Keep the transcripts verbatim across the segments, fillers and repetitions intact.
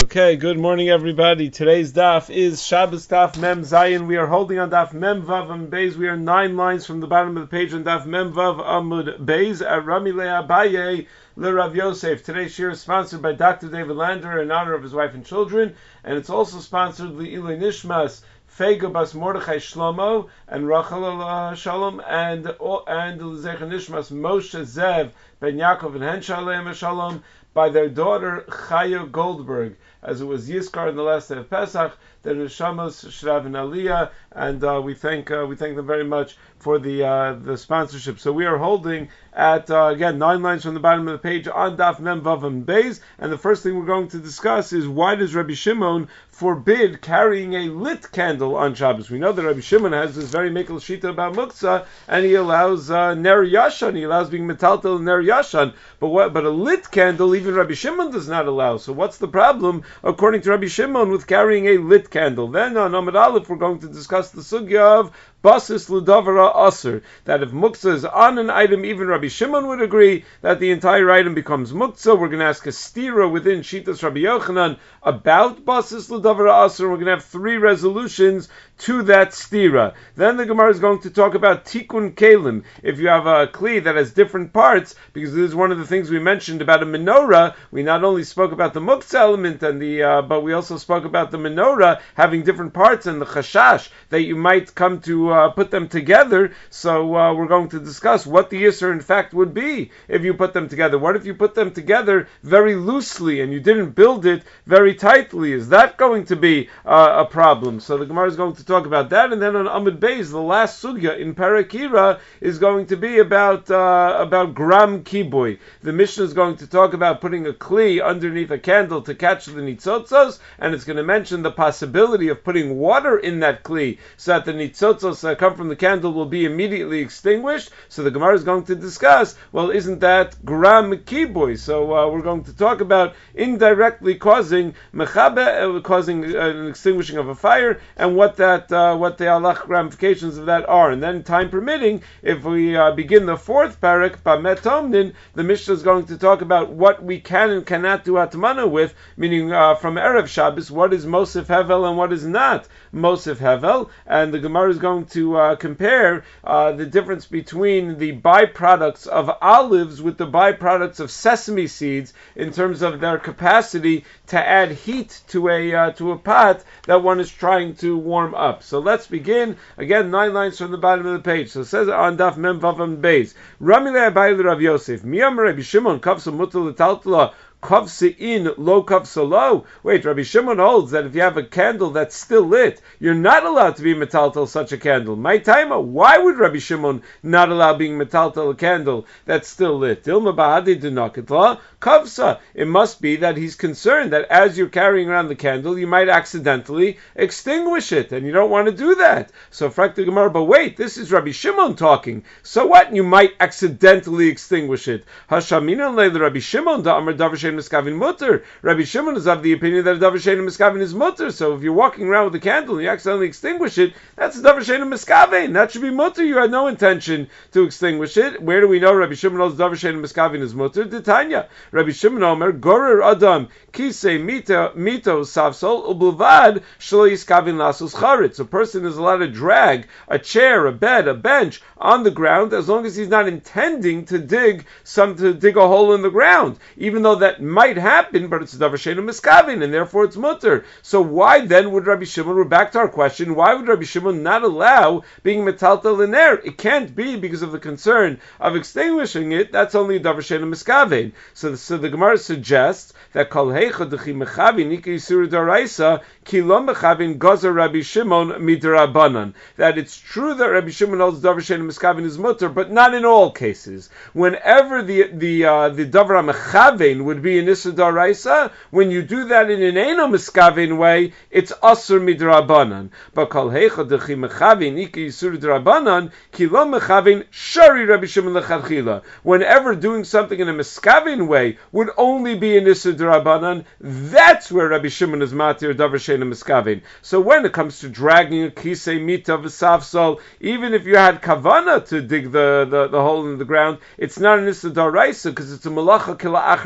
Okay, good morning everybody. Today's daf is Shabbos daf Mem Zayin. We are holding on daf Mem Vav Amud Beis. We are nine lines from the bottom of the page on daf Mem Vav Amud Beis at Rami Le'abaye Le Rav Yosef. Today's shir is sponsored by Doctor David Lander in honor of his wife and children, and it's also sponsored Le'ilui Nishmas Fega Bas Mordechai Shlomo and Rachel uh, Shalom and and L'zecha Nishmas Moshe Zev Ben Yaakov and Hen Shalem Shalom by their daughter Chaya Goldberg, as it was Yizkar in the last day of Pesach. Their neshamos Shrav and Aliyah, and uh, we thank uh, we thank them very much for the uh, the sponsorship. So we are holding at uh, again nine lines from the bottom of the page on Daf Mem Vav Amud Beis, and the first thing we're going to discuss is why does Rabbi Shimon forbid carrying a lit candle on Shabbos? We know that Rabbi Shimon has this very mekel shita about muktzah, and he allows uh, ner yashan, he allows being metaltel ner yashan, but what? But a lit candle, even Rabbi Shimon does not allow. So what's the problem, according to Rabbi Shimon, with carrying a lit candle? Then on Amud Aleph, we're going to discuss the sugya of basis ludavara aser, that if muktzah is on an item, even Rabbi Shimon would agree that the entire item becomes muktzah. We're going to ask a stira within Shitas Rabbi Yochanan about basis ludavara aser. We're going to have three resolutions to that stira. Then the Gemara is going to talk about tikkun kelim. If you have a kli that has different parts, because this is one of the things we mentioned about a menorah, we not only spoke about the muktzah element and the, uh, but we also spoke about the menorah having different parts and the chashash that you might come to uh, put them together. So uh, we're going to discuss what the yisur in fact would be if you put them together. What if you put them together very loosely and you didn't build it very tightly? Is that going to be uh, a problem? So the Gemara is going to talk about that, and then on Amud Beis, the last sugya in Parakira is going to be about uh, about gram kiboy. The Mishnah is going to talk about putting a kli underneath a candle to catch the nitzotzos, and it's going to mention the possibility of putting water in that kli so that the nitzotzos that come from the candle will be immediately extinguished. So the Gemara is going to discuss, well, isn't that gram kiboy? So uh, we're going to talk about indirectly causing mechabe, uh, causing uh, an extinguishing of a fire, and what that uh, what the halach ramifications of that are. And then, time permitting, if we uh, begin the fourth parak, Bamet Omnin, the Mishnah is going to talk about what we can and cannot do atmana with, meaning uh, from Erev Shabbos, what is Mosif Hevel and what is not Mosif Hevel. And the Gemara is going to uh, compare uh, the difference between the byproducts of olives with the byproducts of sesame seeds in terms of their capacity to add heat to a uh, to a pot that one is trying to warm up. So let's begin. Again, nine lines from the bottom of the page. So it says on Daf Mem Vav Amud Beis, Rami Le'abaye Rav Yosef, Miyam Rabbi Shimon Kavsa Mutal L'Taltala Kavsa in lo kavsa lo. Wait, Rabbi Shimon holds that if you have a candle that's still lit, you're not allowed to be metaltal such a candle. My timer, why would Rabbi Shimon not allow being metaltal a candle that's still lit? Dilma bahadi dunakitla kavsa. It must be that he's concerned that as you're carrying around the candle, you might accidentally extinguish it, and you don't want to do that. So Frakta Gemara, but wait, this is Rabbi Shimon talking. So what? You might accidentally extinguish it. Hashamina leil Rabbi Shimon da amar davar miskavin mutter. Rabbi Shimon is of the opinion that a davar she'eino miskavin is mutter. So if you're walking around with a candle and you accidentally extinguish it, that's a davar she'eino miskavin. That should be mutter. You had no intention to extinguish it. Where do we know Rabbi Shimon knows davar she'eino miskavin is mutter? Titania. Rabbi Shimon Omer gorer adam kisei mito mito safsol ubulvad shlo yiskavin lasos charetz. A person is allowed to drag a chair, a bed, a bench on the ground as long as he's not intending to dig some to dig a hole in the ground, even though that might happen, but it's a davar she'eino miskavin, and therefore it's mutter. So why then would Rabbi Shimon, we're back to our question, why would Rabbi Shimon not allow being metaltal in air? It can't be because of the concern of extinguishing it. That's only a davar she'eino miskavin. So, so the Gemara suggests that kol heicha dechi mechavin ika yisur daraisa ki lo mechavin gazer Rabbi Shimon midrabanan. That it's true that Rabbi Shimon holds davar she'eino miskavin is mutter, but not in all cases. Whenever the the uh, the davar mechavin would be in Issa Daraisa, when you do that in an Eino Miskavin way, it's Asur Midrabanan. But Kal Heicha Dechi Mechavin Iki Yisur Drabanan Ki Lo Mechavin Shari Rabbi Shimon Lechadchila. Whenever doing something in a Miskavin way would only be in Issa Drabanan, that's where Rabbi Shimon is Matir Davar She'eino Miskavin. So when it comes to dragging a Kisei Mita V'Safsol, even if you had Kavana to dig the, the, the hole in the ground, it's not an Issa Daraisa because it's a Malacha Kila Achar Yad.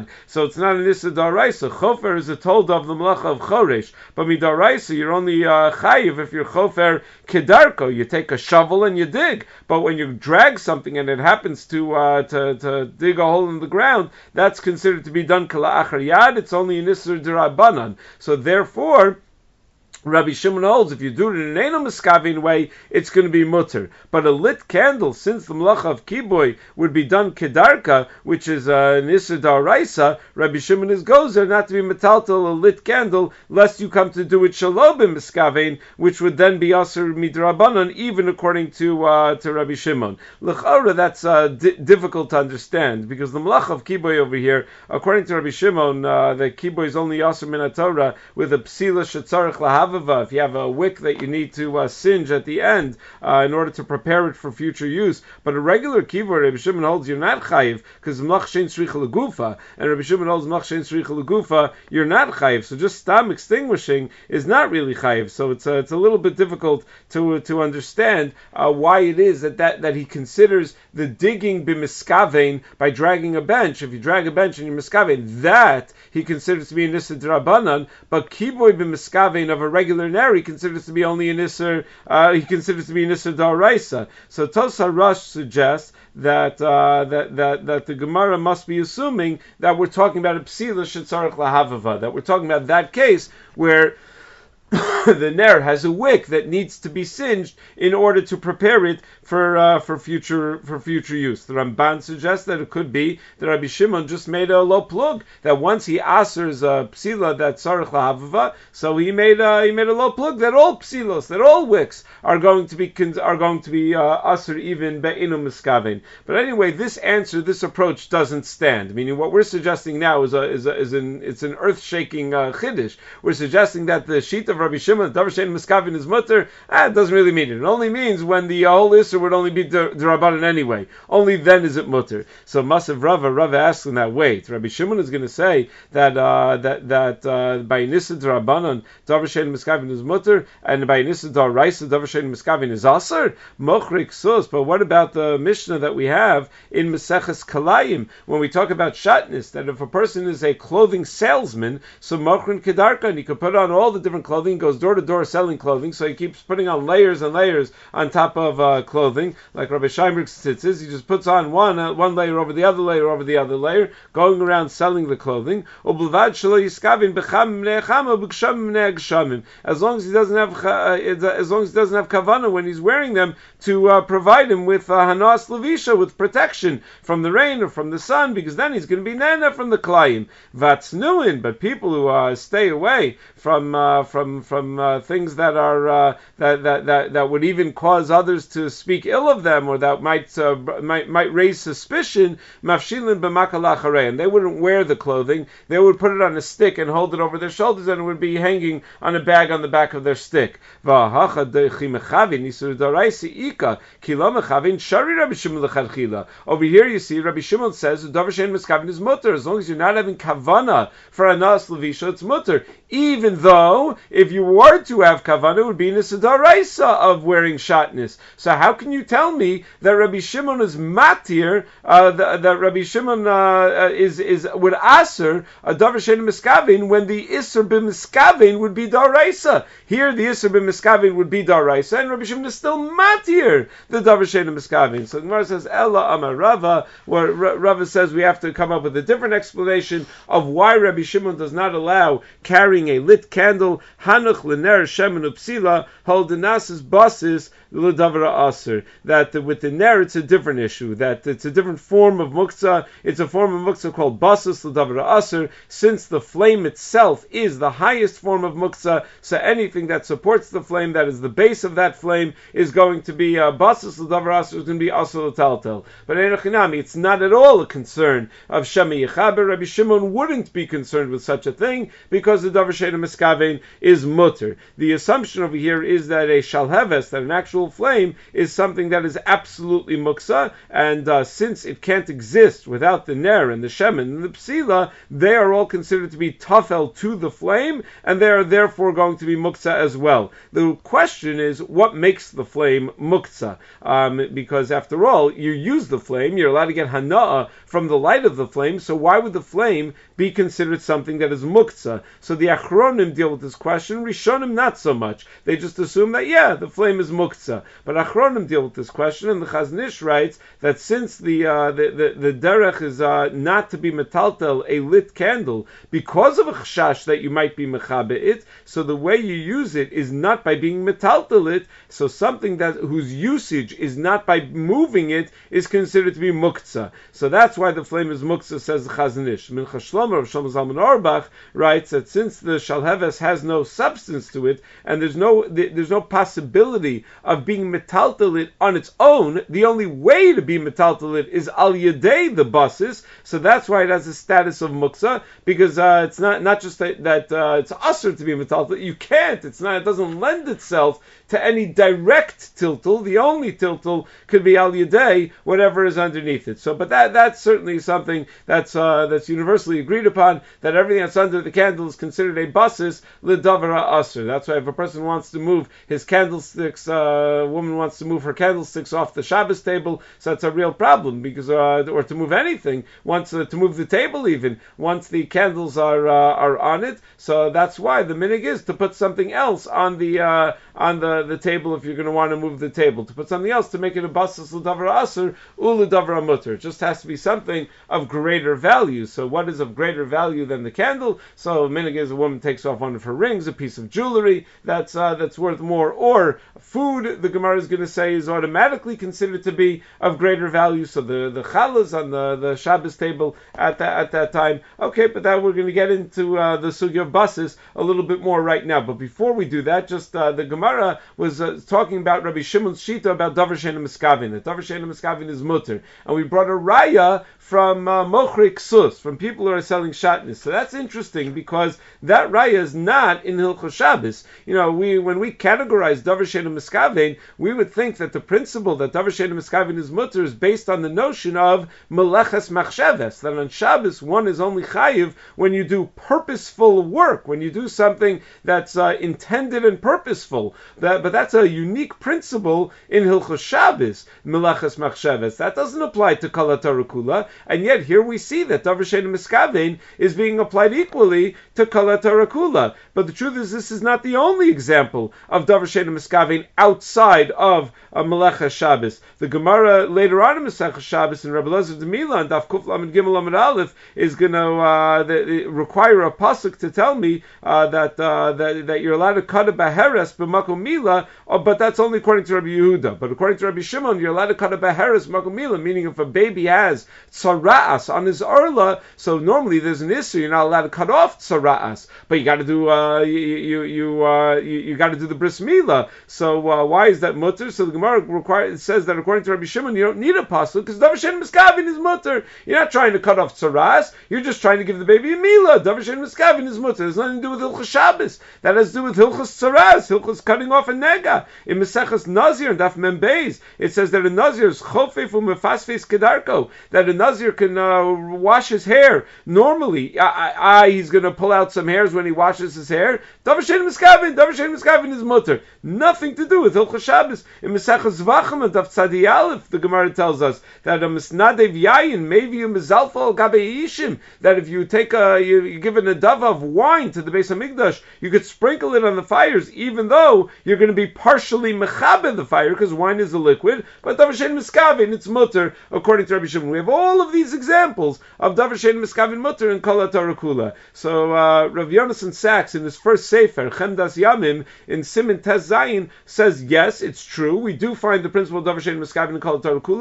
Gag. So it's not an Issa Daraisa. Chofer is a told of the Malacha of Choresh. But Midaraisa, you're only uh, Chayiv if you're Chofer Kedarko. You take a shovel and you dig. But when you drag something and it happens to uh, to, to dig a hole in the ground, that's considered to be done Kala Achar Yad. It's only an Issa Darabanan. So therefore, Rabbi Shimon holds if you do it in an Eino Miskavin way, it's going to be mutter. But a lit candle, since the Malacha of Kiboy would be done Kedarka, which is uh, an Issa Daraisa, Rabbi Shimon is gozer not to be metaltal a lit candle, lest you come to do it Shalom Miskavin, which would then be Asr Midrabanan, even according to uh, to Rabbi Shimon. L'chara, that's uh, di- difficult to understand, because the Malacha of Kiboy over here, according to Rabbi Shimon, uh, the Kiboy is only Asr Minatorah with a Psila Shetzarech Lahav. If you have a wick that you need to uh, singe at the end uh, in order to prepare it for future use, but a regular kivor, Rabbi Shimon holds you're not chayiv because mlach shein tzricha legufa, and Rabbi Shimon holds mlach shein tzricha legufa, you're not chayiv. So just stam extinguishing is not really chayiv. So it's uh, it's a little bit difficult to uh, to understand uh, why it is that, that that he considers the digging b'miskavein by dragging a bench. If you drag a bench and you miskavein, that he considers to be an issa d'rabanan, but kiboy b'miskavein of a regular ner he considers to be only an issa. Uh, he considers to be an issa d'oraisa. So Tosar Rush suggests that uh, that that that the Gemara must be assuming that we're talking about a psila shetzarech lahavava, that we're talking about that case where the ner has a wick that needs to be singed in order to prepare it for uh, for future for future use. The Ramban suggests that it could be that Rabbi Shimon just made a low plug, that once he asers a psila that sarich lahavava, so he made a, he made a low plug that all psilos, that all wicks are going to be are going to be uh, aser even be'inu miskavein. But anyway, this answer, this approach doesn't stand. Meaning, what we're suggesting now is a is a, is an it's an earth shaking uh, chiddush. We're suggesting that the sheet of Rabbi Shimon, davar shein miskavin is mutter. Ah, it doesn't really mean it. It only means when the uh, whole issur would only be d'Rabbanan anyway. Only then is it mutter. So Masav Rava, Rava asks in that way. Rabbi Shimon is going to say that uh, that that uh, by nisa d'Rabbanan davar shein miskavin is mutter, and by nisa d'Oraisa davar shein miskavin is aser. Mochrik sus. But what about the Mishnah that we have in Maseches Kalayim when we talk about shatnez? That if a person is a clothing salesman, so mochrin kedarka, and he could put on all the different clothing, goes door to door selling clothing, so he keeps putting on layers and layers on top of uh, clothing, like Rabbi Sheinberg tzitzis. He just puts on one uh, one layer over the other layer over the other layer, going around selling the clothing. As long as he doesn't have uh, as long as he doesn't have kavanah when he's wearing them to uh, provide him with uh, hanas levisha, with protection from the rain or from the sun, because then he's going to be nana from the klayim. Vatznuin, but people who uh, stay away from uh, from from uh, things that are uh, that, that that that would even cause others to speak ill of them, or that might uh, might might raise suspicion. Mafshilin b'makalacharei, and they wouldn't wear the clothing; they would put it on a stick and hold it over their shoulders, and it would be hanging on a bag on the back of their stick. Over here, you see Rabbi Shimon says davar shein miskavin is mutter, as long as you're not having kavana for anas levisha, it's mutter. Even though, if you were to have kavanah, it would be nisa d'oraisa of wearing shatnez. So how can you tell me that Rabbi Shimon is matir, uh, that, that Rabbi Shimon uh, is is would aser a davar shein miskavin when the isser b'miskavin would be d'oraisa? Here, the isser b'miskavin would be d'oraisa, and Rabbi Shimon is still matir the davar shein miskavin. So the Gemara says Ella Amar Rava, where Rava says we have to come up with a different explanation of why Rabbi Shimon does not allow carrying a lit candle, hanuch lener shemen upsila, hold the nasis basis l'davra aser. That with the ner it's a different issue. That it's a different form of muktzah. It's a form of muktzah called basis l'davra aser. Since the flame itself is the highest form of muktzah, so anything that supports the flame, that is the base of that flame, is going to be uh, basis l'davra aser. Is going to be aser l'taltel. But enochinami, it's not at all a concern of shemi yechaber. Rabbi Shimon wouldn't be concerned with such a thing because the davar shein miskavein is is mutter. The assumption over here is that a shalheves, that an actual flame, is something that is absolutely muksa, and uh, since it can't exist without the ner and the shemen and the psila, they are all considered to be tafel to the flame, and they are therefore going to be muksa as well. The question is, what makes the flame muksa? Um, because after all, you use the flame, you're allowed to get hana'ah from the light of the flame, so why would the flame be considered something that is muksa? So the Achronim deal with this question, Rishonim not so much. They just assume that, yeah, the flame is muksa. But Achronim deal with this question, and the Chazon Ish writes that since the uh, the, the, the derech is uh, not to be metaltel, a lit candle, because of a chashash that you might be mechabe it, so the way you use it is not by being metaltel it, so something that whose usage is not by moving it is considered to be muksa. So that's why the flame is muksa, says the Chazon Ish. Mincha Shlomo, Rav Shlomo Zalman Auerbach, writes that since the shalheves has no substance to it, and there's no there's no possibility of being metaltel it on its own, the only way to be metaltel it is al yedei the basis, so that's why it has the status of muksa, because uh, it's not not just that, that uh, it's usher to be metaltel, you can't, it's not, it doesn't lend itself to any direct tiltul. The only tiltul could be al yedei, whatever is underneath it. So, but that that's certainly something that's uh, that's universally agreed upon, that everything that's under the candle is considered a basis l'davara aser. That's why if a person wants to move his candlesticks, uh, a woman wants to move her candlesticks off the Shabbos table, so that's a real problem, because uh, or to move anything, once uh, to move the table even, once the candles are uh, are on it. So that's why the minig is to put something else on the uh, on the, the table if you're going to want to move the table, to put something else to make it a basis l'davara aser u l'davara mutter. It just has to be something of greater value. So what is of greater value than the candle? So minig is a woman takes off one of her rings, a piece of jewelry that's uh, that's worth more, or food, the Gemara is going to say, is automatically considered to be of greater value. So the the challahs on the, the Shabbos table at that at that time. Okay, but that we're going to get into uh, the sugya of basis a little bit more right now. But before we do that, just uh, the Gemara was uh, talking about Rabbi Shimon's shita about davar she'eino miskavin. That davar she'eino miskavin is mutter, and we brought a raya from uh, mochri ksus, from people who are selling shatnez. So that's interesting, because that raya is not in Hilchos Shabbos. You know, we when we categorize davar she'eino miskavin, we would think that the principle that davar she'eino miskavin is mutter is based on the notion of meleches machsheves, that on Shabbos one is only chayiv when you do purposeful work, when you do something that's uh, intended and purposeful. That, but that's a unique principle in Hilchos Shabbos, meleches machsheves. That doesn't apply to Kala Torah Kula, and yet here we see that davar she'eino miskavin is being applied equally to Kala Torah Kula. But the truth is, this is not the only example of davar she'eino miskavin outside of uh, Meleches Shabbos. The Gemara later on in Masechah Shabbos in Rabbi Elazar Demila and Daf Kuf Lamed Gimel Lamed Aleph is going to uh, require a pasuk to tell me uh, that, uh, that that you're allowed to cut a baheres b'makom mila, uh, but that's only according to Rabbi Yehuda. But according to Rabbi Shimon, you're allowed to cut a baheres b'makom mila, meaning if a baby has tzara'as on his arla, so normally there's an issue, you're not allowed to cut off tzara'as, but you got to do uh, you you you, uh, you, you got to do the bris milah. So uh, why is that mutter? So the Gemara requires, it says that according to Rabbi Shimon, you don't need a pasuk because davar she'eino miskavin is mutter. You're not trying to cut off tzara'as, you're just trying to give the baby a milah. Davar she'eino miskavin is mutter. There's nothing to do with Hilchos Shabbos. That has to do with Hilchos tzara'as, Hilchos cutting off a nega. In Maseches Nazir and Daf Mem Beis, it says that a Nazir is chofef umefasfes kedarko, that a Nazir can uh, wash his hair normally. I, I, I, he's going to pull out some hairs when he washes his hair. Davar she'eino miskavin, davar she'eino miskavin is mutter. Nothing to do with Hilchos Shabbos. In Maseches Zvachim and Daf Tzadi Aleph, the Gemara tells us that a misnadev yayin, maybe a mizalfa al gabe yishim, that if you take a, you, you give an adava of wine to the Beis Hamikdash, you could sprinkle it on the fires, even though you're going to be partially mechabe the fire, because wine is a liquid, but davar she'eino miskavin, it's mutter, according to Rabbi Shimon. We have all of these examples of davar she'eino miskavin mutter in Kala Torah Kula. So uh, Rav Yonason Sachs, in his first sefer, Chemdas Yamim, in Siman Tez Zayin, says, yes, it's true, we do find the principle of davar she'eino miskavin in Kala Torah Kula,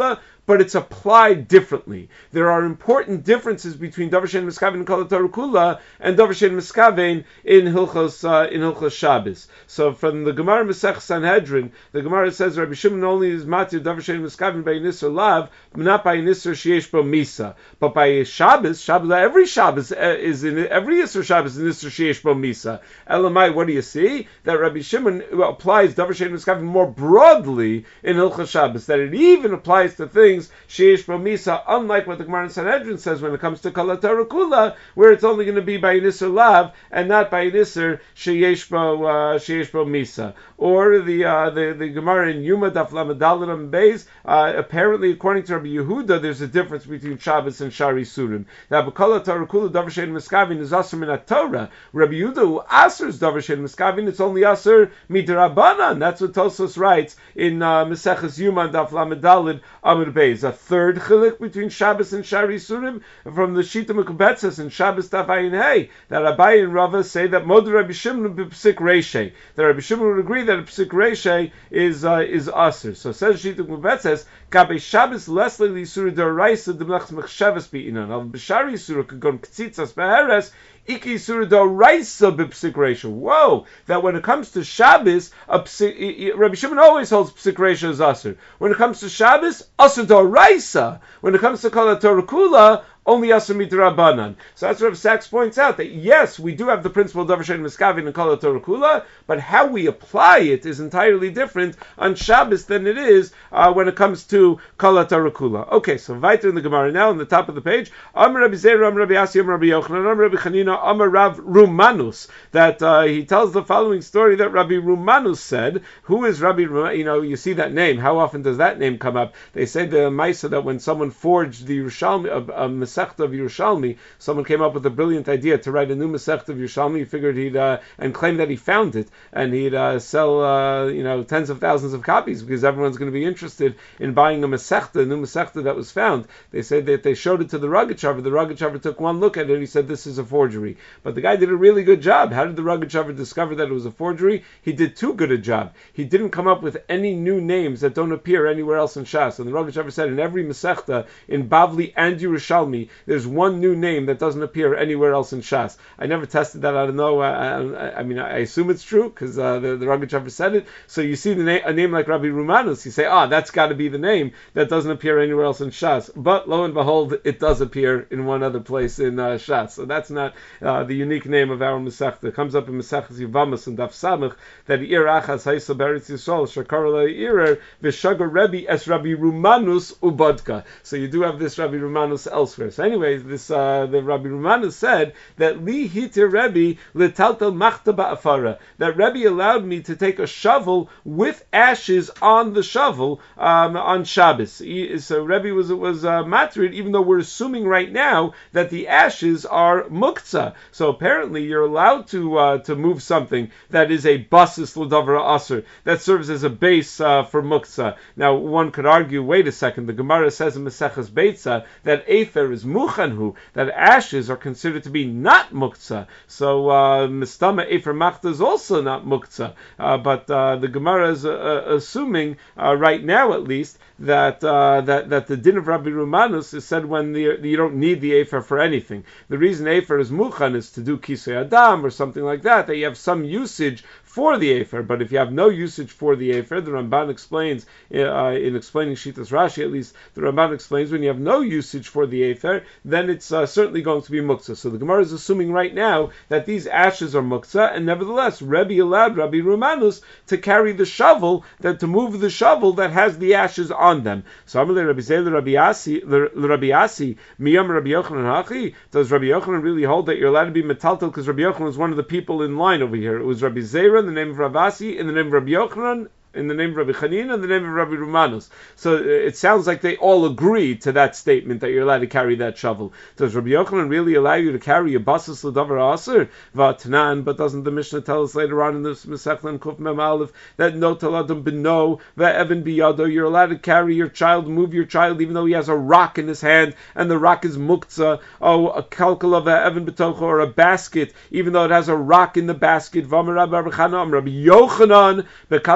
but it's applied differently. There are important differences between Davar Shein Miskaven in Kol HaTorah Kula and Davar Shein Miskaven in Hilchos uh, in Hilchos Shabbos. So from the Gemara Masech Sanhedrin, the Gemara says Rabbi Shimon only is matir Davar Shein Miskaven by Nisr Lav, not by Nisr Sheyesh Bo Misa. But by Shabbos, Shabbos every Shabbos uh, is in every Yisr Shabbos in Nisr Sheyesh Bo Misa. Elamai, what do you see? That Rabbi Shimon applies Davar Shein Miskaven more broadly in Hilchos Shabbos. That it even applies to things Sheyesh Bo Misa, unlike what the Gemara in Sanhedrin says when it comes to Kol HaTorah Kula, where it's only going to be by Nisr Lav and not by Nisr Sheyesh Bo uh, Sheyesh Bo Misa. Or the uh, the the Gemara in Yuma Daf Lamed Daled Amud Beis. Uh, apparently, according to Rabbi Yehuda, there's a difference between Shabbos and Shari Surim. That B'Kol HaTorah Kula Davar Shein Miskaven is Aser Min HaTorah. Rabbi Yehuda who asers Davar Shein Miskaven, it's only Aser Midrabanan. That's what Tosfos writes in uh, Maseches Yuma Daf Lamed Daled Amud Beis. A third chiluk between Shabbos and Shari Surim from the Shita Mekubetzes and Shabbos Daf Ayin Hey. That Abaye and Rava say that Mod Rabbi Shimon b'Psik Reishei. That Rabbi Shimon would agree that a Psik Reishei is uh, is Aser. So says Shita Mekubetzes, Gabe Shabbos leslie l'Yisur d'Oraisa d'Melech Mechshavas B'inan. Al B'Shari Yisur could go K'tzitzas Be'eres. Iki Yisur d'Oraisa b'Psik Reishei. Whoa! That when it comes to Shabbos, a psik, Rabbi Shimon always holds Psik Reishei as Aser. When it comes to Shabbos, Aser d'Oraisa. When it comes to Kol HaTorah Kula, only Aser Midrabanan. So that's what Rav Sachs points out, that yes, we do have the principle of Davar Shein Miskaven and Kol HaTorah Kula, but how we apply it is entirely different on Shabbos than it is uh, when it comes to Kol HaTorah Kula. Okay, so weiter in the Gemara now, on the top of the page, Amar Rabbi Zera, Amar Rabbi Asi, Amar Rabbi Yochanan, Amar Rabbi Chanina, Amar Rav Rumanus, that uh, he tells the following story that Rabbi Rumanus said. Who is Rabbi Rumanus? You know, you see that name. How often does that name come up? They say the Maisa that when someone forged the Yerushalmi, uh, uh, Masechta of Yerushalmi, someone came up with a brilliant idea to write a new Masechta of Yerushalmi. He figured he'd uh, and claimed that he found it, and he'd uh, sell uh, you know tens of thousands of copies because everyone's going to be interested in buying a Masechta, a new Masechta that was found. They said that they showed it to the Rogachover. The Rogachover took one look at it. He said, "This is a forgery." But the guy did a really good job. How did the Rogachover discover that it was a forgery? He did too good a job. He didn't come up with any new names that don't appear anywhere else in Shas. And the Rogachover said in every Masechta in Bavli and Yerushalmi, there's one new name that doesn't appear anywhere else in Shas. I never tested that. I don't know. I, I, I mean, I assume it's true because uh, the, the Rogachover said it. So you see the na- a name like Rabbi Rumanus, you say, ah, that's got to be the name that doesn't appear anywhere else in Shas. But lo and behold, it does appear in one other place in uh, Shas. So that's not uh, the unique name of our Masechta. It comes up in Masechta Yevamos and Daf Samach that Ir Achas Haisa Beretz Yisrael Shakar Le'irer V'Shagar Rebbe Es Rabbi Rumanus Ubodka. So you do have this Rabbi Rumanus elsewhere. So anyway, this uh, the Rabbi Rumanus said that Li Hitir Rebbe L'Taltal Machta Ba'afara, that Rebbe allowed me to take a shovel with ashes on the shovel um, on Shabbos. He, so Rebbe was was uh, matrid, even though we're assuming right now that the ashes are muktzah. So apparently you're allowed to uh, to move something that is a basis l'davar aser, that serves as a base uh, for muktzah. Now one could argue, wait a second, the Gemara says in Maseches Beitza that aether is muchanhu, that ashes are considered to be not muktzah. So uh, mistama efer machta is also not muktzah. Uh, but uh, the Gemara is uh, assuming uh, right now at least that uh, that that the din of Rabbi Rumanus is said when the, the, you don't need the afer for anything. The reason afer is muchan is to do kisei adam or something like that, that you have some usage for the afer. But if you have no usage for the afer, the Ramban explains uh, in explaining Shitas Rashi, at least the Ramban explains when you have no usage for the afer, then it's uh, certainly going to be muktzah. So the Gemara is assuming right now that these ashes are muktzah, and nevertheless Rebbe allowed Rabbi Rumanus to carry the shovel, that to move the shovel that has the ashes on them. So Amalei Rabbi Zeh Rabbi Asi, Rabbi Asi, Miyam Rabbi Yochanan Hachi. Does Rabbi Yochanan really hold that you're allowed to be metaltal? Because Rabbi Yochanan was one of the people in line over here. It was Rabbi Zera in the name of Rabbi Asi, in the name of Rabbi Yochanan, in the name of Rabbi Chanina, and the name of Rabbi Rumanus. So it sounds like they all agree to that statement that you're allowed to carry that shovel. Does Rabbi Yochanan really allow you to carry a basis l'davar aser? Vatnan, but doesn't the Mishnah tell us later on in this Masechta and Kuf Mem Aleph that no taladam beno ve'evan biyado, you're allowed to carry your child, move your child, even though he has a rock in his hand, and the rock is muktzah, oh, a kalkala ve'evan betocho, or a basket, even though it has a rock in the basket. V'amar Rabbi Yochanan bekalkala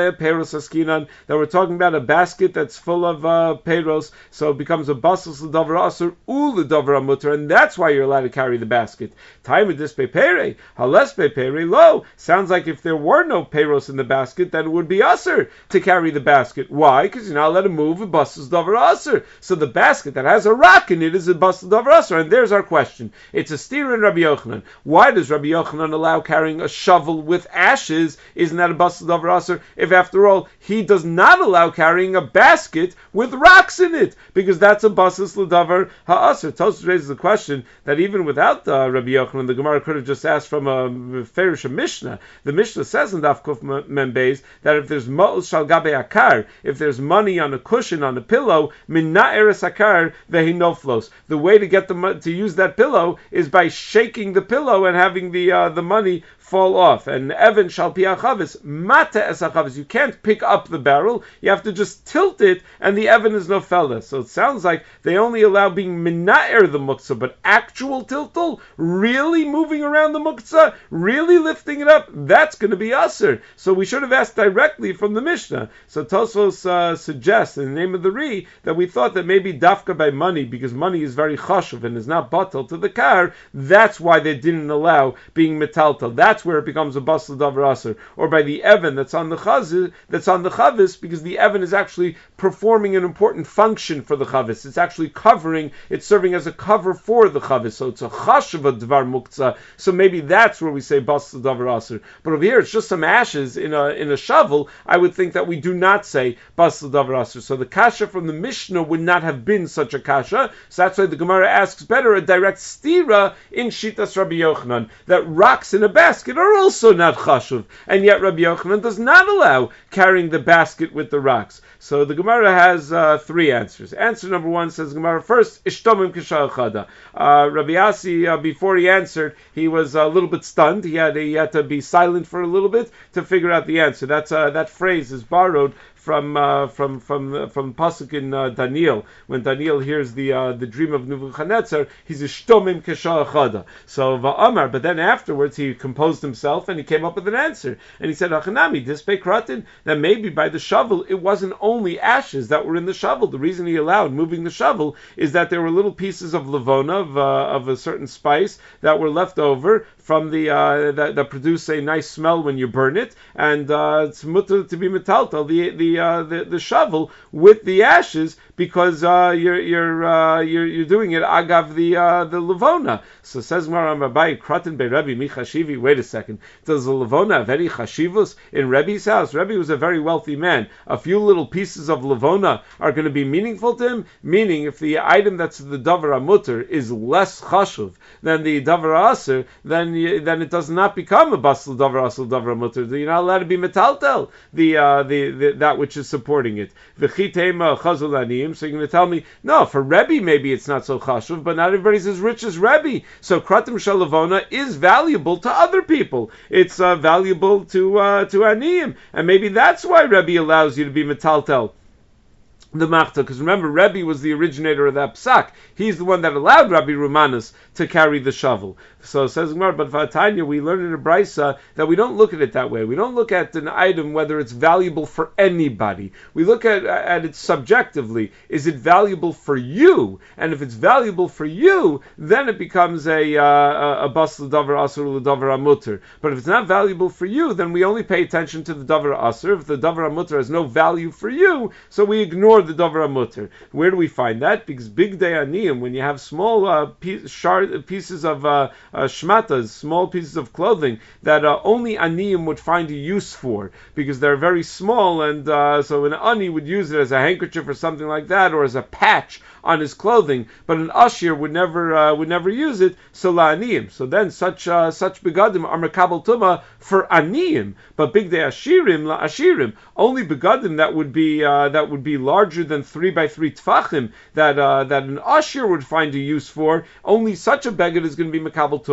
peros askinan, that we're talking about a basket that's full of uh, peros, so it becomes a basus l'davar asur u l'davar amuter, and that's why you're allowed to carry the basket. Time of this pepere, hales pepere lo. Sounds like if there were no peros in the basket, then it would be asur to carry the basket. Why? Because you're not allowed to move a basus l'davar asur. So the basket that has a rock in it is a basus l'davar asur, and there's our question. It's a steer in Rabbi Yochanan. Why does Rabbi Yochanan allow carrying a shovel with ashes? Isn't that a basus l'davar asur? If after all, he does not allow carrying a basket with rocks in it, because that's a basus l'davar ha'asur. Tosfos raises the question that even without uh, Rabbi Yochanan, the Gemara could have just asked from a Ferish Mishnah. The Mishnah says in Daf Kuf Mem Beis that if there's ma'us shal gabe akar, if there's money on a cushion, on a pillow, min na'eres akar vehi noflos. The way to get the to use that pillow is by shaking the pillow and having the uh, the money fall off. And Evan shall pi achavis, mata es achavis. You can't pick up the barrel, you have to just tilt it, and the Evan is no fella. So it sounds like they only allow being mina'er the muktzah, but actual tiltul, really moving around the muktzah, really lifting it up, that's going to be asur. So we should have asked directly from the Mishnah. So Tosfos uh, suggests, in the name of the Ri, that we thought that maybe dafka by money, because money is very chashuv and is not batal to the kar, that's why they didn't allow being metaltal. That's where it becomes a basus l'davar asur. Or by the Evan that's on the chaz, that's on the chavis, because the Evan is actually performing an important function for the chavis. It's actually covering, it's serving as a cover for the chavis. So it's a chashuv dvar muktzah. So maybe that's where we say basus l'davar asur. But over here it's just some ashes in a in a shovel. I would think that we do not say basus l'davar asur. So the kasha from the Mishnah would not have been such a kasha. So that's why the Gemara asks better a direct stira in Shitas Rabbi Yochanan, that rocks in a basket are also not chashuv, and yet Rabbi Yochanan does not allow carrying the basket with the rocks. So the Gemara has uh, three answers. Answer number one says Gemara first, ishtomim k'shar chada. Uh, Rabbi Yassi, uh, before he answered, he was a little bit stunned. He had, he had to be silent for a little bit to figure out the answer. That's uh, that phrase is borrowed from uh, from from uh, from pasuk in uh, Daniel. When Daniel hears the uh, the dream of Nebuchadnezzar, he's a shtomim k'shar chada. So va'amar, but then afterwards he composed himself and he came up with an answer. And he said, Achanami, dispei kratin, that maybe by the shovel it wasn't only ashes that were in the shovel. The reason he allowed moving the shovel is that there were little pieces of levona, of, uh, of a certain spice, that were left over from the uh, that, that produce a nice smell when you burn it, and uh, it's mutter to be metaltal the the, uh, the the shovel with the ashes, because uh, you're you're, uh, you're you're doing it agav the uh, the levona. So says Maram Abai Kratin be Rebbe mi chashivi. Wait a second, does the levona have any chashivus in Rebbe's house? Rebbe was a very wealthy man. A few little pieces of levona are going to be meaningful to him. Meaning, if the item that's the davar amuter is less chashuv than the davar aser, then then it does not become a basus l'davar asur l'davar amuter. You're not allowed to be metaltel the, uh, the the that which is supporting it. V'chitema chazul aniyim. So you're going to tell me, no, for Rebbe maybe it's not so chashuv, but not everybody's as rich as Rebbe. So kratim shalavona is valuable to other people. It's uh, valuable to uh, to aniyim, and maybe that's why Rebbe allows you to be metaltel the machta, because remember, Rebbe was the originator of that psak. He's the one that allowed Rabbi Rumanus to carry the shovel. So it says Gemara, but Vatanya, we learn in a brisa that we don't look at it that way. We don't look at an item whether it's valuable for anybody. We look at, at it subjectively. Is it valuable for you? And if it's valuable for you, then it becomes a uh, a basus l'davar asur l'davar amuter. But if it's not valuable for you, then we only pay attention to the davar asur. If the davar amuter has no value for you, so we ignore the davar amuter. Where do we find that? Because big day aniyim, when you have small uh, piece, shard, pieces of uh, uh, shmatas, small pieces of clothing that uh, only aniyim would find a use for, because they're very small, and uh, so an ani would use it as a handkerchief or something like that, or as a patch on his clothing, but an ashir would never uh, would never use it. So la aniyim. So then such uh, such begadim are mekabel tuma for aniyim, but big day ashirim la ashirim, only begadim that would be uh, that would be larger than three by three tfachim, that uh, that an ashir would find a use for. Only such a begad is going to be mekabel tuma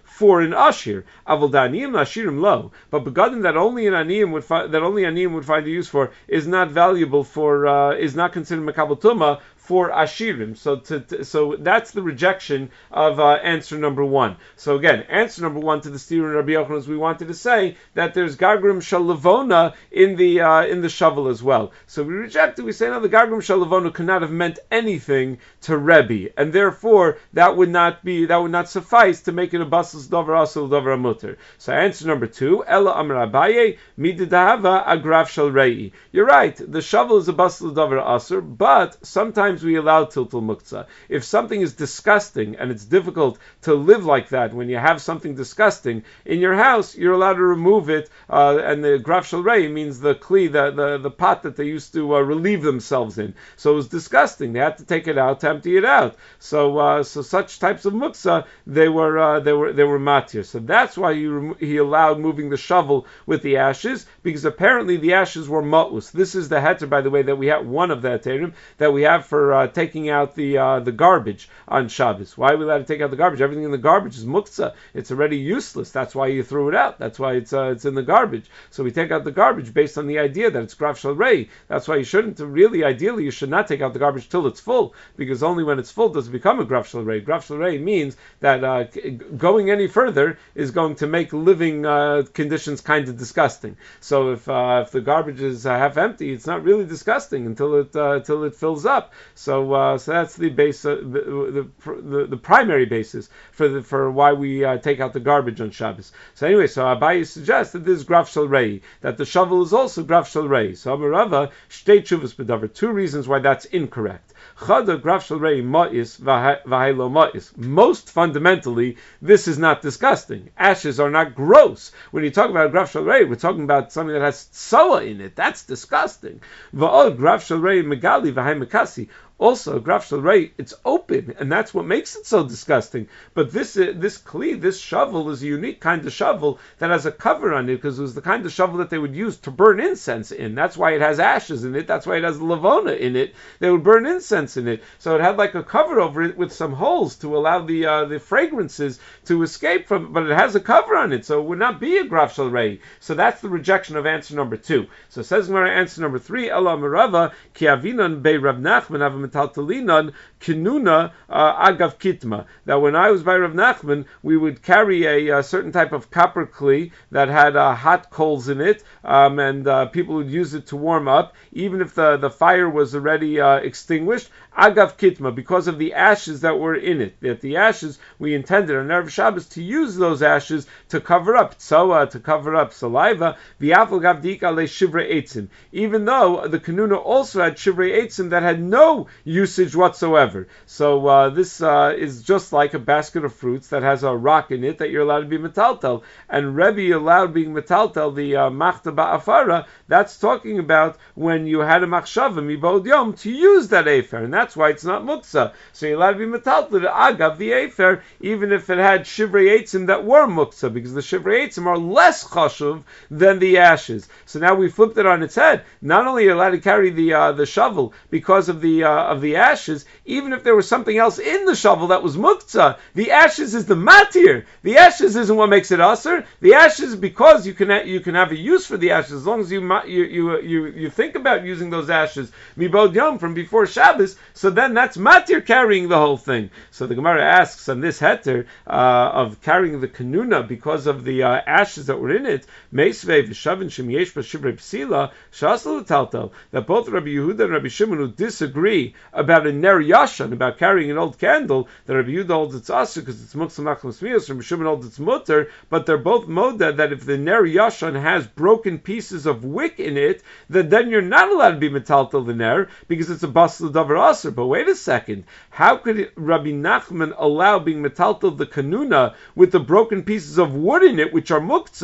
for an ashir. Aval da'aniyim ashirim lo, but begadim that only an aniyim would fi- that only aniyim would find a use for is not valuable for uh, is not considered mekabel tuma for ashirim. So to, to, so that's the rejection of uh, answer number one. So again, answer number one to the steer and Rabbi Yochanan is we wanted to say that there's gargrim shalavona in the uh, in the shovel as well. So we reject it. We say no, the gargrim shalavona could not have meant anything to Rebbe, and therefore that would not be that would not suffice to make it a basel davar asel davar amuter. So answer number two, Ella Amar Abaye mididahava agraf shel rei. You're right. The shovel is a basel davar aser, but sometimes we allow tiltul muktzah. If something is disgusting and it's difficult to live like that, when you have something disgusting in your house, you're allowed to remove it. Uh, and the graf shel rei means the kli, the, the, the pot that they used to uh, relieve themselves in. So it was disgusting. They had to take it out to empty it out. So uh, so such types of muktzah, they were uh, they were they were matir. So that's why he remo- he allowed moving the shovel with the ashes, because apparently the ashes were ma'us. This is the heter, by the way, that we have one of the heterim that we have for uh, taking out the uh, the garbage on Shabbos. Why are we allowed to take out the garbage? Everything in the garbage is muktzah. It's already useless. That's why you threw it out. That's why it's uh, it's in the garbage. So we take out the garbage based on the idea that it's graf shel rei. That's why you shouldn't really, ideally, you should not take out the garbage till it's full, because only when it's full does it become a graf shel rei. Graf shel rei means that uh, going any further is going to make living uh, conditions kind of disgusting. So if uh, if the garbage is uh, half empty, it's not really disgusting until it uh, until it fills up. So uh, so that's the base, uh, the, the, the the primary basis for the, for why we uh, take out the garbage on Shabbos. So anyway, so Abaye suggests that this is graf shel rei, that the shovel is also graf shel rei. So Amarava shtei tshuvas bedavar. Two reasons why that's incorrect. Chada graf shel rei ma'is v'haylo ma'is. Most fundamentally, this is not disgusting. Ashes are not gross. When you talk about graf shel rei, we're talking about something that has tsoa in it. That's disgusting. V'od graf shel rei megali v'hay mekasi. Also, graf shel rei, it's open, and that's what makes it so disgusting. But this uh, this kli, this shovel, is a unique kind of shovel that has a cover on it, because it was the kind of shovel that they would use to burn incense in. That's why it has ashes in it. That's why it has lavona in it. They would burn incense in it. So it had like a cover over it with some holes to allow the uh, the fragrances to escape from it, but it has a cover on it, so it would not be a graf shel rei. So that's the rejection of answer number two. So it says Gemara, answer number three, Ela Merava, Ki Avinan Bei Rav Nachman Av Metaltalinan Kinuna Agav Kitma. That when I was by Rav Nachman, we would carry a, a certain type of copper kli that had uh, hot coals in it, um, and uh, people would use it to warm up, even if the, the fire was already uh, extinguished. Agav Kitma, because of the ashes that were in it. That the ashes, we intended on Erev Shabbos to use those ashes to cover up tzoa, to cover up saliva. V'yafal gavdika le shivrei eitzim. Even though the kanuna also had shivrei eitzim that had no usage whatsoever. So uh, this uh, is just like a basket of fruits that has a rock in it that you're allowed to be metaltel. And Rebbe allowed being metaltel, the uh, machta ba'afara, that's talking about when you had a machshava mibod yom to use that afer, and that's why it's not muktzah. So you're allowed to be metaltel to agav the afer, even if it had shivrei eitzim that were muktzah, because the shivrei eitzim are less chashuv than the ashes. So now we flipped it on its head. Not only are you allowed to carry the uh, the shovel because of the uh, of the ashes, even if there was something else in the shovel that was muktzah, the ashes is the matir. The ashes isn't what makes it aser. The ashes, because you can ha- you can have a use for the ashes as long as you ma- you, you you you think about using those ashes mibod yom from before Shabbos. So then that's matir carrying the whole thing. So the Gemara asks on this heter uh, of carrying the kanuna because of the uh, ashes that were in it, meisvei v'shavin shemiyesh b'shivrei psila shasal taltal, that both Rabbi Yehuda and Rabbi Shimon who disagree about a ner yashan, about carrying an old candle, that Rabbi Yehuda holds it's aser because it's muktzah machmas miyos, Rabbi Shimon holds it's mutter, but they're both moda that if the ner yashan has broken pieces of wick in it, that then you're not allowed to be metaltal the ner because it's a basel davar aser. But wait a second, how could Rabbi Nachman allow being metaltal the kanuna with the broken pieces of wood in it, which are muktzah,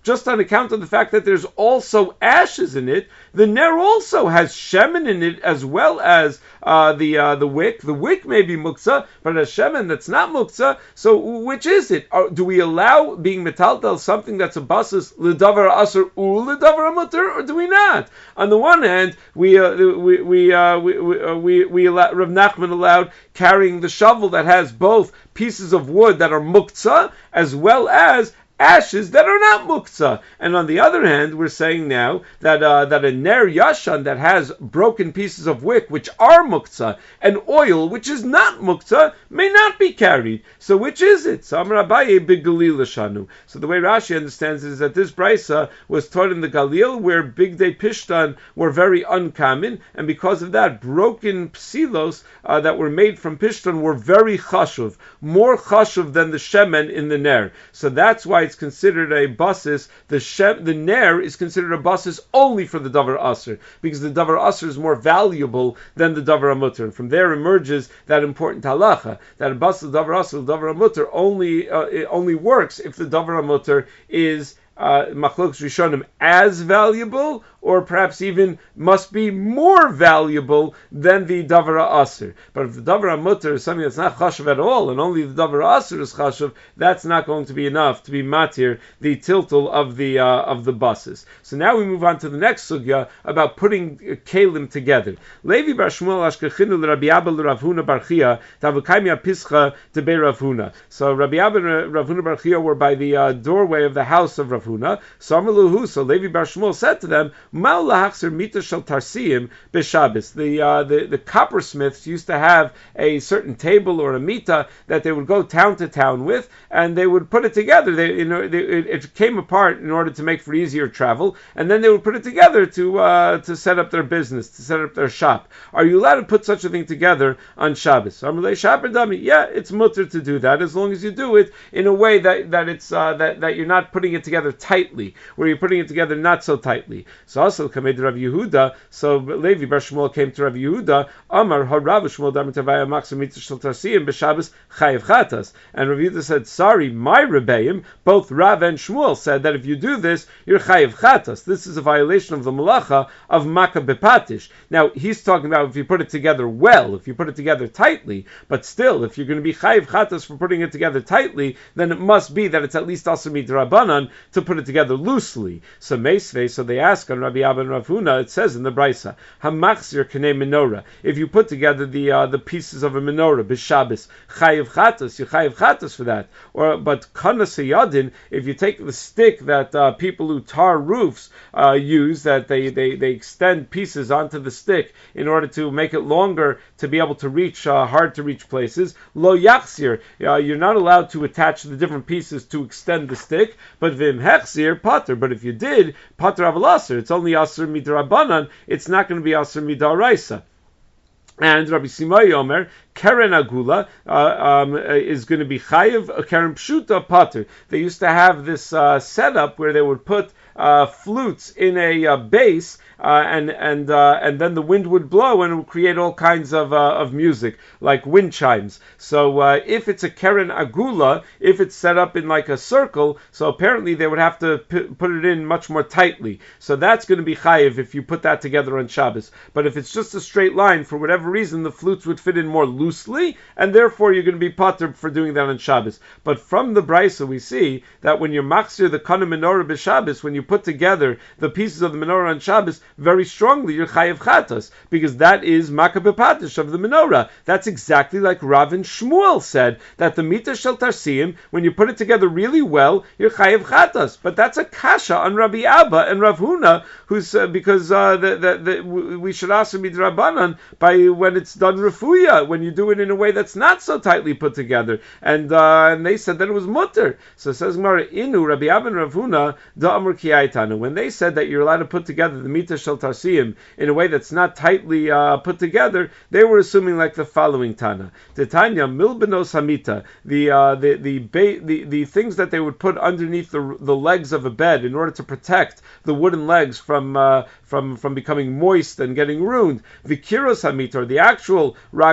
just on account of the fact that there's also ashes in it, the ner also has shemen in it as well as uh, the uh, the wick. The wick may be muktzah, but a shemen that's not muktzah. So which is it? Are, do we allow being metaltel something that's a basis l'davar aser u l'davar mutter, or do we not? On the one hand, we uh, we we uh, we we, uh, we, we allow, Rav Nachman allowed carrying the shovel that has both pieces of wood that are muktzah as well as ashes that are not muktzah. And on the other hand, we're saying now that uh, that a ner yashan that has broken pieces of wick which are muktzah and oil which is not muktzah may not be carried. So which is it? So Amar Abaye b'Galil shanu. So the way Rashi understands is that this brisa was taught in the Galil where bigdei pishtan were very uncommon, and because of that, broken psilos uh, that were made from pishtan were very chashuv, more chashuv than the shemen in the ner. So that's why it's considered a basis. The shem, the ner is considered a basis only for the davar aser, because the davar aser is more valuable than the davar amutter. And from there emerges that important halacha that a basis davar aser, davar amutter only uh, it only works if the davar amutter is uh, machlokes rishonim as valuable, or perhaps even must be more valuable than the davar aser. But if the davar mutter is something that's not chashuv at all, and only the davar aser is chashuv, that's not going to be enough to be matir the tiltul of the uh, of the buses. So now we move on to the next sugya about putting uh, kalim together. Levi bar Shmuel ashkechinu l'Rabbi Abba l'Rav Huna bar Chia tavukayim pischa tebei Rav Huna. So Rabbi Abba and Rav Huna bar Chia were by the uh, doorway of the house of Rav Huna. So Amaluhu, so Levi bar Shmuel said to them, Mal lahachzer mita shel tarsiim b'Shabbos. The uh, the the coppersmiths used to have a certain table or a mita that they would go town to town with, and they would put it together. They, you know, they, it, it came apart in order to make for easier travel, and then they would put it together to uh, to set up their business, to set up their shop. Are you allowed to put such a thing together on Shabbos? Yeah, it's mutter to do that as long as you do it in a way that that it's uh, that that you're not putting it together tightly, where you're putting it together not so tightly. So also came to Rav Yehuda. So Levi bar Shmuel came to Rav Yehuda. Amar harav Shmuel damar tavaya maksim mitzvah shel tarsiim b'Shabbos chayev chatas. And Rav Yehuda said, sorry, my rebbeim, both Rav and Shmuel said that if you do this, you're chayev chatas. This is a violation of the malacha of makah bepatish. Now he's talking about if you put it together well, if you put it together tightly. But still, if you're going to be chayev chatas for putting it together tightly, then it must be that it's at least also midrabanan to put it together loosely. So meisvei, so they ask on Rabbi Abba and Rav Huna, it says in the Brisa, Hamachzir Kanei menorah. If you put together the uh, the pieces of a menorah, b'Shabbos, chayiv chatas, you chayiv chatas for that. Or but kana seyadin, if you take the stick that uh, people who tar roofs uh, use, that they, they, they extend pieces onto the stick in order to make it longer to be able to reach uh, hard to reach places. Lo yachzir, uh, you're not allowed to attach the different pieces to extend the stick. But vim hechzir pater. But if you did pater avalasir, it's only Asr midrabanan, it's not going to be Asr midaraisa. And Rabbi Simai Omer, Keren Agula uh, um, is going to be Chayiv, Keren Pshuta Pater. They used to have this uh, setup where they would put uh, flutes in a uh, base, uh, and and uh, and then the wind would blow and it would create all kinds of uh, of music, like wind chimes. So uh, if it's a Keren Agula, if it's set up in like a circle, so apparently they would have to p- put it in much more tightly. So that's going to be Chayiv if you put that together on Shabbos. But if it's just a straight line, for whatever reason, the flutes would fit in more loosely, and therefore you're going to be pater for doing that on Shabbos. But from the Brisa we see that when you're machzir the kana menorah b'Shabbos, when you put together the pieces of the menorah on Shabbos, very strongly you're chayev chatas, because that is makah bepatish of the menorah. That's exactly like Rav and Shmuel said, that the mita shel tarsiim, when you put it together really well, you're chayev chatas. But that's a kasha on Rabbi Abba and Rav Huna, who's uh, because uh, the, the, the, we should ask midrabanan by when it's done refuya, when you do it in a way that's not so tightly put together. And uh, and they said that it was mutter. So it says Gemara, Inu, Rabbi Abba and Rav Huna, da amur kiyaitanu. When they said that you're allowed to put together the mita shel tarsiim in a way that's not tightly uh, put together, they were assuming like the following Tana. Titania, milbenos hamita, the, uh, the, the, ba- the, the things that they would put underneath the, the legs of a bed in order to protect the wooden legs from, uh, from, from becoming moist and getting ruined. The kiros hamita, or the actual ragle hamita,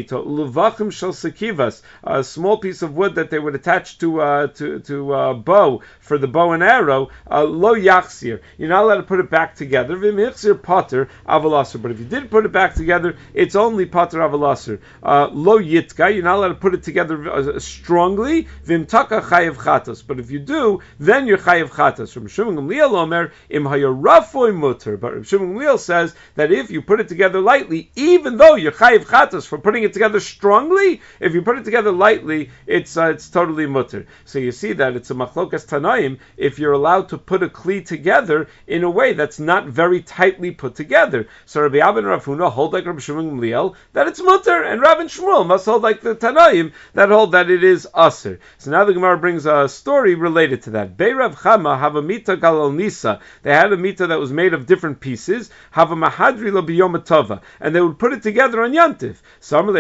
mito, uluvachim shel sekivas, a small piece of wood that they would attach to uh, to to uh, bow for the bow and arrow, uh, lo yachsir. You're not allowed to put it back together. V'michsir pater avalasir. But if you did put it back together, it's only pater avalasir. Uh, lo yitka. You're not allowed to put it together uh, strongly. V'imtaka chayev chatos. But if you do, then you're chayev chatos. From Shimon Gamliel omer im hayarafoy muter. But Rav Shimon Gamliel says that if you put it together lightly, even though you're chayev chatos for putting it together strongly, if you put it together lightly, it's uh, it's totally muter. So you see that it's a machlokas tanaim if you're allowed to put a kli together in a way that's not very tightly put together. So Rabbi Abba and Rav Huna hold like Rabbi Shimon Gamliel that it's muter, and Rav and Shmuel must hold like the tanaim that hold that it is aser. So now the Gemara brings a story related to that. Bei Rav Chama have a mita galal nisa. They had a mita that was made of different pieces. Have a mahadri lo biyom tova, and they would put it together on yantiv. So one of the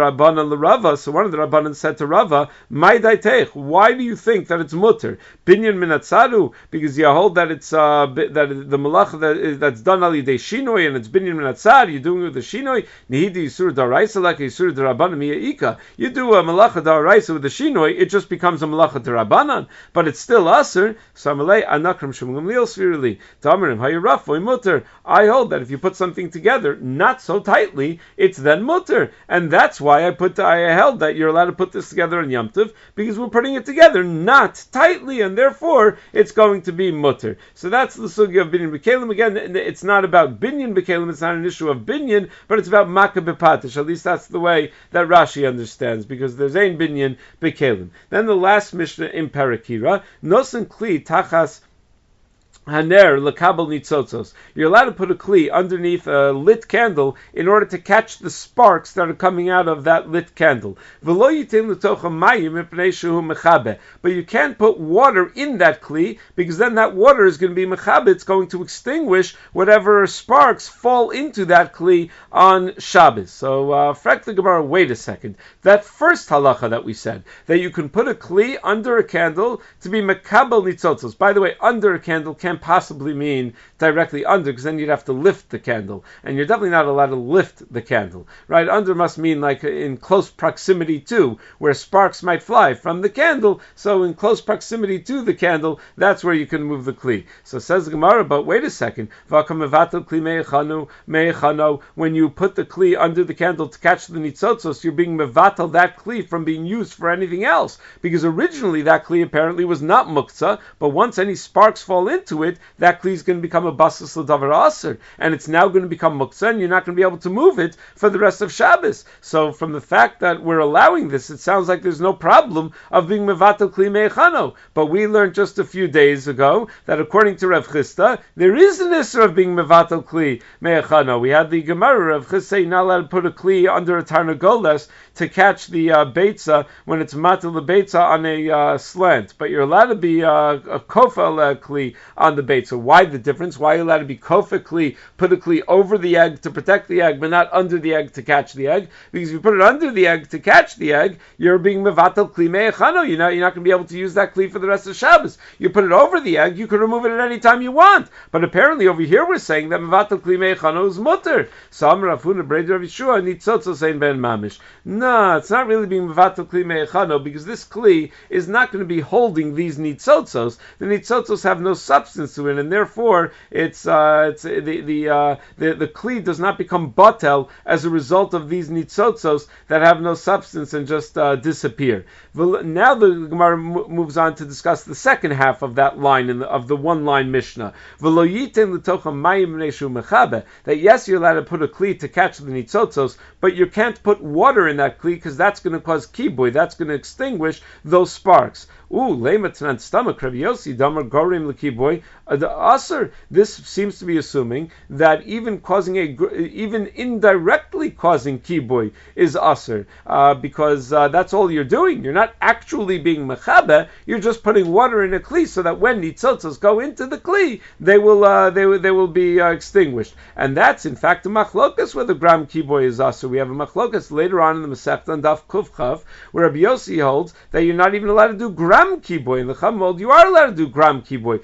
Rabbanan said to Rava, "My daitech, why do you think that it's muter? Binyan minatzaru, because you hold that it's uh, that the malach that is, that's done al yidei shinoi, and it's binyan minatzar. You're doing it with the shinoi. Nihidi yisur daraisa like yisur darabanan miyaika. You do a malacha daraisa with the shinoi, it just becomes a malacha darabanan, but it's still aser. Samalei anakram shum gamliel svirili tamarim hayirafoy muter. I hold that if you put something together not so tightly, it's then muter, and that's why I put I held that you're allowed to put this together in Yom Tov, because we're putting it together not tightly, and therefore it's going to be muter. So that's the sugya of binyan b'kelim. Again, it's not about binyan b'kelim, it's not an issue of binyan, but it's about makkah b'patish. At least that's the way that Rashi understands, because there's ein binyan b'kelim. Then the last Mishnah in Parakira, nosen kli tachas haner lekabel nitzotzos. You're allowed to put a kli underneath a lit candle in order to catch the sparks that are coming out of that lit candle. V'lo yitin l'tocha mayim mipnei shehu mechabe. But you can't put water in that kli, because then that water is going to be mechabe. It's going to extinguish whatever sparks fall into that kli on Shabbos. So, uh, frak the Gemara, wait a second. That first halacha that we said, that you can put a kli under a candle to be mekabel nitzotzos. By the way, under a candle can't possibly mean directly under, because then you'd have to lift the candle, and you're definitely not allowed to lift the candle, right? Under must mean like in close proximity to, where sparks might fly from the candle. So in close proximity to the candle, that's where you can move the kli. So says the Gemara, but wait a second, when you put the kli under the candle to catch the nitzotzos, you're being mevatel that kli from being used for anything else, because originally that kli apparently was not muktzah, but once any sparks fall into it, that kli is going to become a basas l'davar aser, and it's now going to become muktzah, and you're not going to be able to move it for the rest of Shabbos. So from the fact that we're allowing this, it sounds like there's no problem of being mevatel kli me'echano. But we learned just a few days ago that according to Rav Chisda, there is an issur of being mevatel kli me'echano. We had the Gemara, Rav Chisda, you're not allowed to put a kli under a tarnagoles to catch the uh, beitza when it's matel the beitza on a uh, slant, but you're allowed to be uh, a kofel uh, kli on the beitza. Why the difference? Why are you allowed to be kofel kli, put a kli over the egg to protect the egg, but not under the egg to catch the egg? Because if you put it under the egg to catch the egg, you're being mevatel kli me'echano. You're not, you're not going to be able to use that kli for the rest of Shabbos. You put it over the egg, you can remove it at any time you want. But apparently over here we're saying that mevatel kli me'echano is mutter. So Amar Rav Huna b'rei Rav Yeshua nitzotzos ein ben mamish. No, it's not really being mevatel kli me'echano, because this kli is not going to be holding these nitzotzos. The nitzotzos have no substance to it, and therefore it's uh, it's the the, uh, the the kli does not become batel as a result of these nitzotzos that have no substance and just uh, disappear. Now the Gemara moves on to discuss the second half of that line in the, of the one line Mishnah. That yes, you're allowed to put a kli to catch the nitzotzos, but you can't put water in that kli, because that's going to cause kiboy, that's going to extinguish those sparks. Ooh, lematnan stomach, Rav Yossi, damar gorim lekiboy. The aser. This seems to be assuming that even causing a, even indirectly causing kiboy is aser, uh, because uh, that's all you're doing. You're not actually being mechabe. You're just putting water in a kli so that when nitzotzos go into the kli, they will uh, they will they will be uh, extinguished. And that's in fact a machlokas whether gram kiboy is aser. We have a machlokas later on in the Masechta on Daf Kuf Chav, where Rabbi Yossi holds that you're not even allowed to do gram kiboy. In the Chum hold you are allowed to do gram kiboy. The case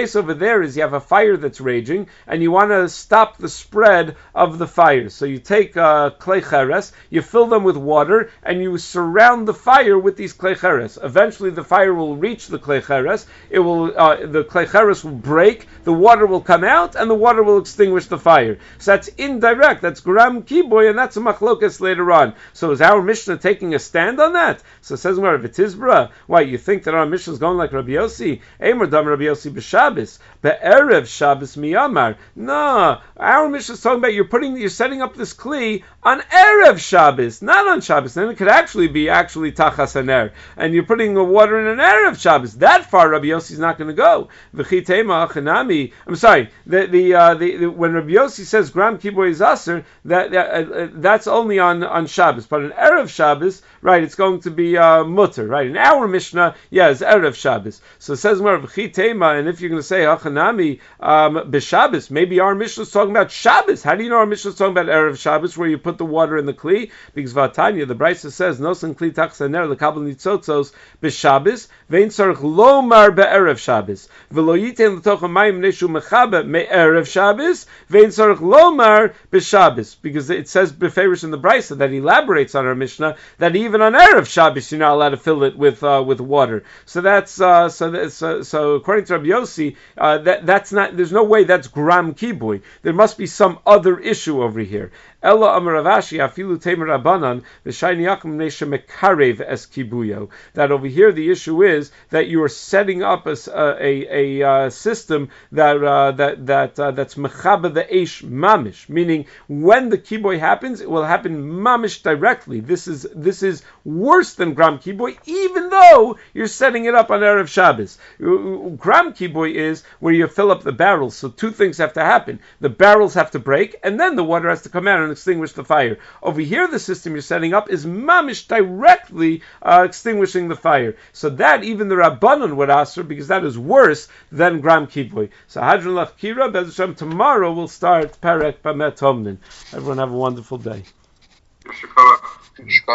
case over there is you have a fire that's raging, and you want to stop the spread of the fire. So you take uh, klei cheres, you fill them with water, and you surround the fire with these klei cheres. Eventually, the fire will reach the klei cheres. It will, uh, the klei cheres will break, the water will come out, and the water will extinguish the fire. So that's indirect. That's gram kiboy, and that's a machlokas later on. So is our Mishnah taking a stand on that? So it says more V'tizbra. Why you think that our Mishnah is going like Rabbi Yossi? Eimer dam Rabbi Yossi b'Shabbos, be'erev Shabbos miyamar. No, our Mishnah is talking about you're putting, you're setting up this kli on erev Shabbos, not on Shabbos. Then it could actually be actually tachas haner, and you're putting the water in an erev Shabbos. That far, Rabbi Yossi is not going to go. V'chitema achanami. I'm sorry. The the, uh, the the when Rabbi Yossi says gram kiboy is aser, that, that uh, that's only on on Shabbos, but on erev Shabbos, right? It's going to be uh, mutter, right? In our Mishnah, yeah, it's erev Shabbos. So it says more v'chitema, and if you're going to say achanami um, b'Shabbos, maybe our Mishnah is talking about Shabbos. How do you know our Mishnah is talking about erev Shabbos, where you put the water in the kli? Because Vatanya, the Brisa says, nosen kli tachsaner lekabel nitzotzos b'Shabbos vein tzarich lomar be'erev Shabbos v'lo yiten l'toch hamayim neshu mechabe me'erev Shabbos vein tzarich lomar b'Shabbos. Because it says beferish in the Brisa that elaborates on our Mishnah that even on erev Shabbos you're not allowed to fill it with uh, with water. So that's uh, so, that, so so according to Rabbi Yossi, uh, that that's not. There's no way that's gram kiboy. There must be some other issue over here. Ella Amaravashi afilu temer rabbanan v'shayni yakum nesha mekarev es kibuyo. That over here the issue is that you are setting up a a, a uh, system that uh, that that uh, that's mechabe the eish mamish, meaning when the kiboy happens, it will happen mamish directly. This is this is worse than gram kiboy, even though you're setting it up on erev Shabbos. Gram kiboy is where you fill up the barrels. So two things have to happen: the barrels have to break, and then the water has to come out and extinguish the fire. Over here, the system you're setting up is mamish directly uh, extinguishing the fire. So that even the Rabbanon would answer, because that is worse than gram kiboy. So Hadron Lach Kira, Bez Hashem, tomorrow we'll start Perek Bamet Homnin. Everyone have a wonderful day.